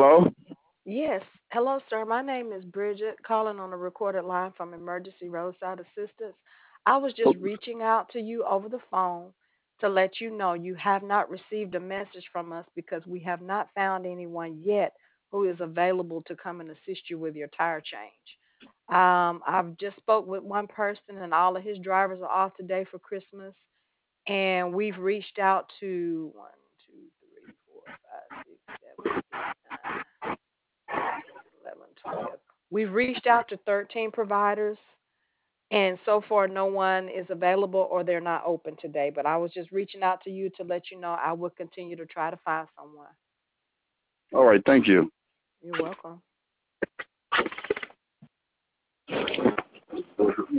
Hello? Yes. Hello, sir. My name is Bridget, calling on a recorded line from Emergency Roadside Assistance. I was just reaching out to you over the phone to let you know you have not received a message from us because we have not found anyone yet who is available to come and assist you with your tire change. I've just spoke with one person, and all of his drivers are off today for Christmas, and we've reached out to 1, 2, 3, 4, 5, 6, 7, 8, 9. 11, 12. We've reached out to 13 providers, and so far, no one is available or they're not open today. But I was just reaching out to you to let you know I will continue to try to find someone. All right, thank you. You're welcome.